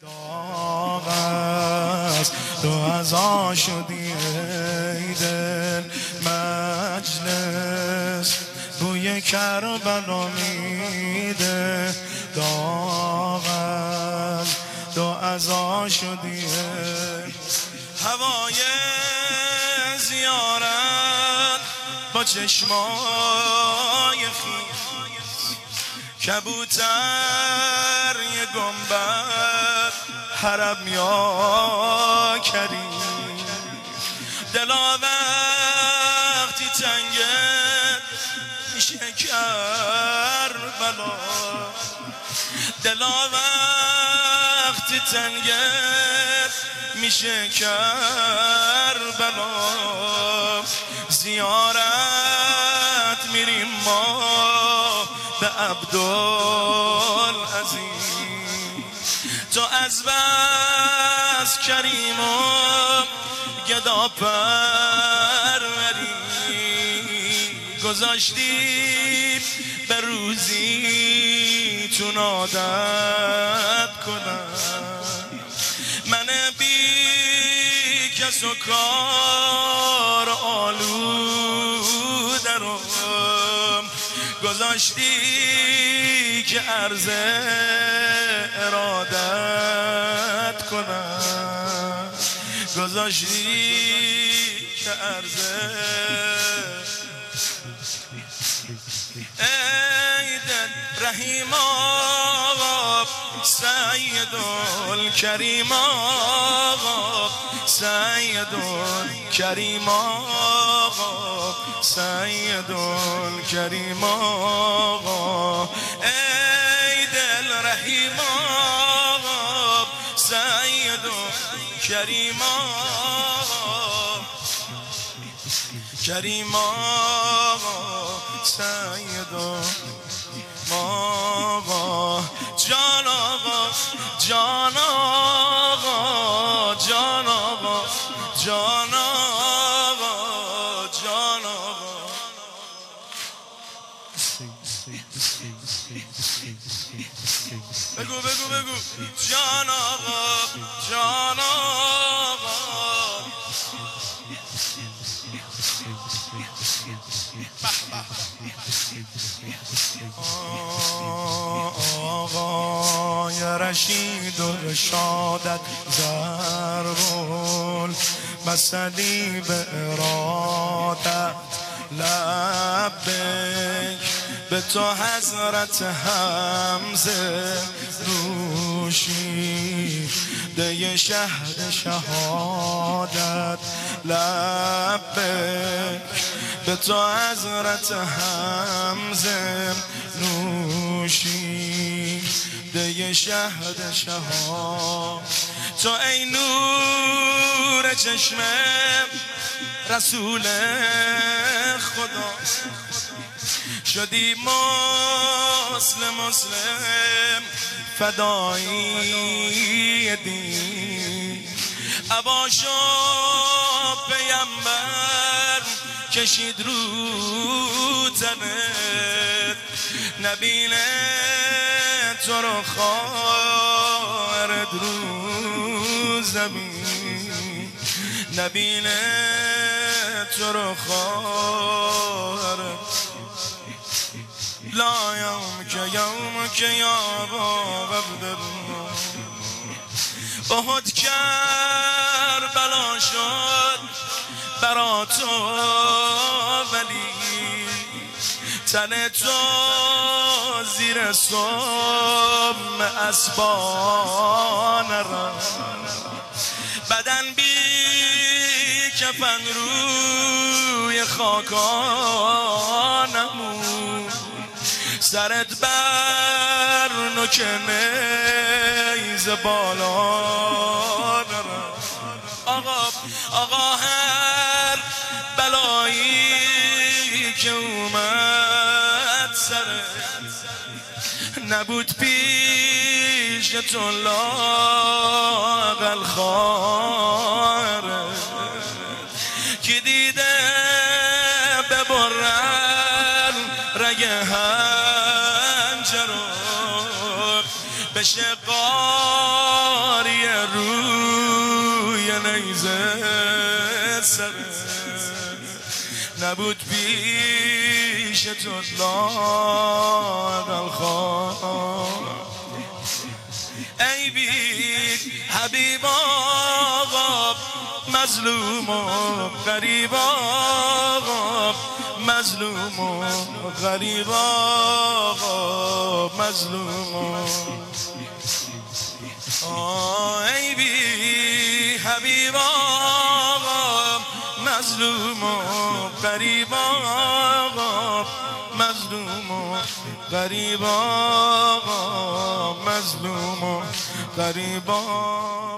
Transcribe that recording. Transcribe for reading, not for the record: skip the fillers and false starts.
داغ است تو ازا شدی ای دل مجلس بوی کربلا میده. داغ است تو ازا شدی هوای زیارت با چشمای خیس، کبوتر یه گنبد حرم یا کریم. دلا وقتی تنگت میشه کربلا، دلا وقتی تنگت میشه کربلا. زیارت میریم ما به عبدالعزیز، تو از بس کریم و گدا پروری، گذاشتی به روزی تو عادت کنم. من بی کس و کار آلوده رو گذاشتی که عرض ارادت کنم، گذاشتی که عرض. ای دل رحیم آقا سید الکریم آقا، سید الکریم آقا، سید الکریم آقا. ای دل رحیم آقا سید الکریم آقا، کریم آقا، سید آقا. جان آقا، جان آقا، جان آقا، جان آقا، جان آقا. بگو بگو بگو جان آقا، جان آقا. آقای رشید و رشادت ضرب المثلی به ارادت لبیک، به تو حضرت حمزه روشی ده شهد شهادت لبیک، به تو حضرت حمزه نوشی ده شهد شهادت. تو ای نور چشم رسول خدا، شدی مسلم فدایی دین. عباشو پیمبر کشید رو تنت، نبینه تو رو خواهرت رو زمین، نبینه تو رو خواهرت. لا یوم که یا با عبد احد کربلا شد برا تو، ولی تن تو زیر سم اسبان را، بدن بی کفن روی خاکانمون، سرت بر نوک نیز بالا نرم. آقا هر بلایی که اومد سرت، نبود پیش تو لااقل خواهرت، که دیده ببرن رگ هنجر رو بشه قار سره نبود پیش تو لاغل خواه ای بی حبیب آقا مظلوم و غریب آقا مظلوم و غریب آقا مظلوم ای بی حبیب آقا مظلوم و غریب آقا مظلوم و غریب آقا مظلوم و غریب آقا